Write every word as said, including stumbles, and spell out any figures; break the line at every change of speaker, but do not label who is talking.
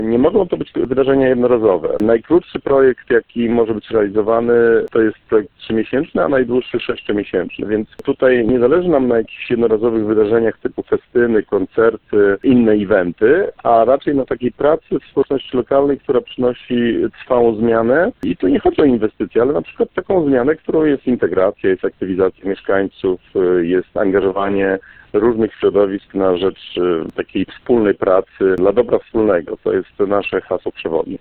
Nie mogą to być wydarzenia jednorazowe. Najkrótszy projekt, jaki może być realizowany, to jest projekt trzymiesięczny, a najdłuższy sześciomiesięczny, więc tutaj nie zależy nam na jakichś jednorazowych wydarzeniach typu festyny, koncerty, inne eventy, a raczej na takiej pracy w społeczności lokalnej, która przynosi trwałą zmianę. I tu nie chodzi o inwestycje, ale na przykład taką zmianę, którą jest integracja, jest aktywizacja mieszkańców, jest angażowanie różnych środowisk na rzecz takiej wspólnej pracy dla dobra wspólnego. To jest nasze hasło przewodnie.